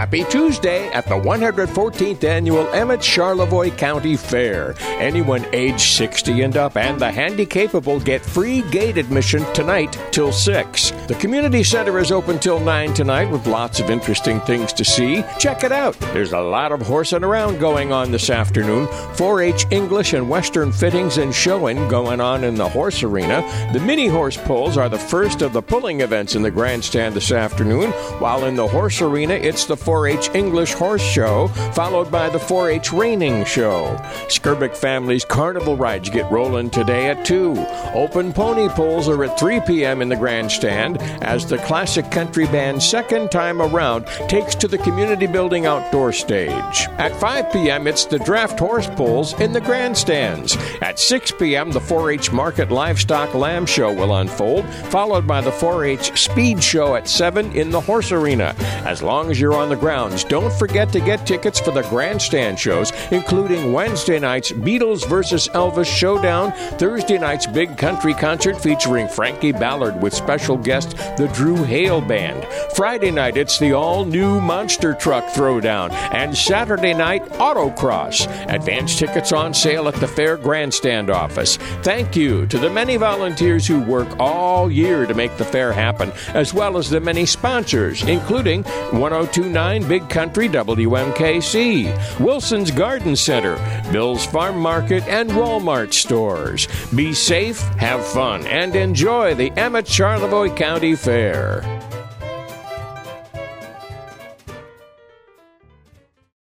Happy Tuesday at the 114th Annual Emmett Charlevoix County Fair. Anyone age 60 and up and the handy-capable get free gate admission tonight till 6. The community center is open till 9 tonight with lots of interesting things to see. Check it out. There's a lot of horsing around going on this afternoon. 4-H English and Western fittings and showing going on in the horse arena. The mini horse pulls are the first of the pulling events in the grandstand this afternoon, while in the horse arena it's the 4-H English Horse Show, followed by the 4-H Reining Show. Skirbick Family's carnival rides get rolling today at 2. Open pony pulls are at 3 p.m. in the grandstand as the classic country band Second Time Around takes to the community building outdoor stage. At 5 p.m. it's the draft horse pulls in the grandstands. At 6 p.m. the 4-H Market Livestock Lamb Show will unfold, followed by the 4-H Speed Show at 7 in the horse arena. As long as you're on the grounds, don't forget to get tickets for the grandstand shows, including Wednesday night's Beatles vs. Elvis Showdown, Thursday night's Big Country Concert featuring Frankie Ballard with special guest the Drew Hale Band. Friday night, it's the all-new Monster Truck Throwdown, and Saturday night, Autocross. Advance tickets on sale at the Fair Grandstand office. Thank you to the many volunteers who work all year to make the fair happen, as well as the many sponsors, including 1029 Big Country WMKC, Wilson's Garden Center, Bill's Farm Market, and Walmart stores. Be safe, have fun, and enjoy the Emmett Charlevoix County Fair.